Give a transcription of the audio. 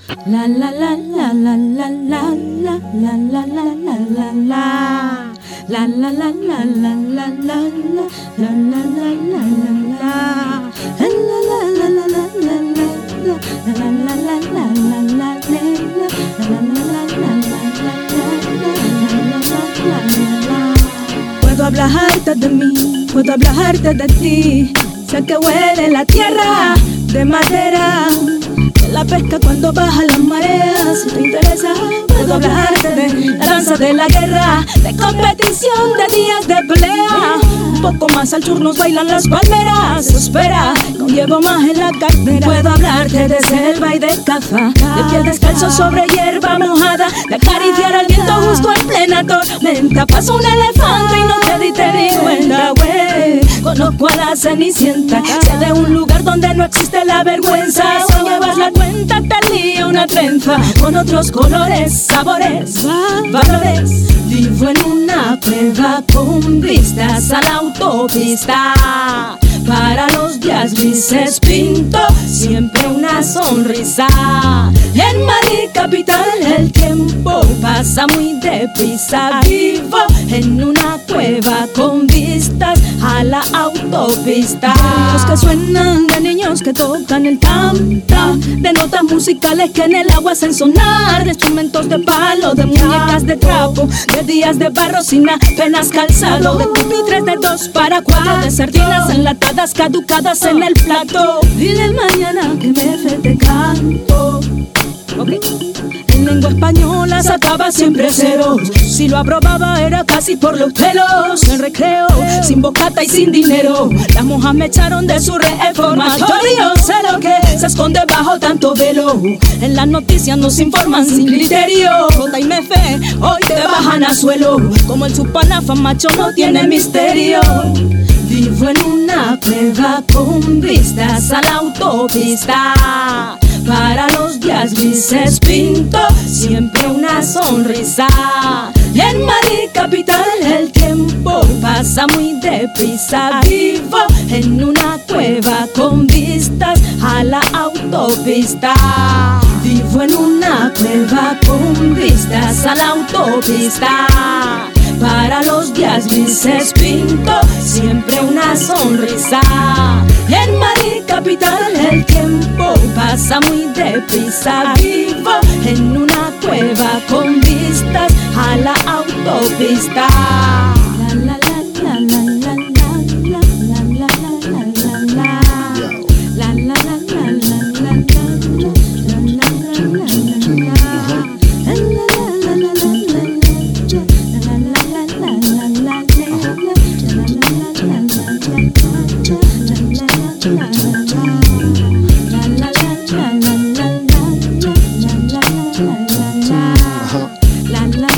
La la la la la la la la la la la la la la. La la la la la la la la la la la la la la. La la la la la la la la la la la la la la. Puedo hablarte de mí, puedo hablarte de ti. Sé que huele la tierra de madera, de la pesca cuando baja las mareas. Si te interesa, puedo hablarte de la danza de la guerra, de competición, de días de pelea. Un poco más al sur nos bailan las palmeras. Espera, no llevo más en la cartera. Puedo hablarte de selva y de caza, de pies descalzos sobre hierba mojada, de acariciar al viento justo en plena tormenta. Pasó un elefante y no te diste ni cuenta, güey. Conozco a la Cenicienta, sé de un lugar donde no existe la vergüenza. Si llevas la cuenta te lía una trenza con otros colores, sabores, valores. Vivo en una cueva con vistas a la autopista. Para los días grises pinto siempre una sonrisa. En Madrid capital el tiempo pasa muy deprisa. Vivo en una cueva con vistas a la autopista. Los que suenan, de niños que tocan el tam-tam, de notas musicales que en el agua hacen sonar, de instrumentos de palo, de muñecas de trapo, de días de barro sin apenas calzado, de pupitres de 2 para 4, de sardinas enlatadas caducadas en el plato. Dile mañana que me fe te canto. Okay. En lengua española sacaba siempre ceros. Si lo aprobaba era casi por los pelos. En recreo, sin bocata y sin dinero, las monjas me echaron de su reformatorio. Sé lo que se esconde bajo tanto velo. En las noticias nos informan sin criterio. Jota y Mefe hoy te bajan a suelo. Como el Supanafa macho no tiene misterio. Vivo en una cueva con vistas a la autopista. Para los días grises pinto siempre una sonrisa. Y en Madrid capital el tiempo pasa muy deprisa. Vivo en una cueva con vistas a la autopista. Vivo en una cueva con vistas a la autopista. Para los días grises pinto siempre una sonrisa. Y en Madrid capital el tiempo pasa muy deprisa. Vivo en una cueva con vistas a la autopista. La la la la la la la la la la la la. La la la la la la la la la la. La la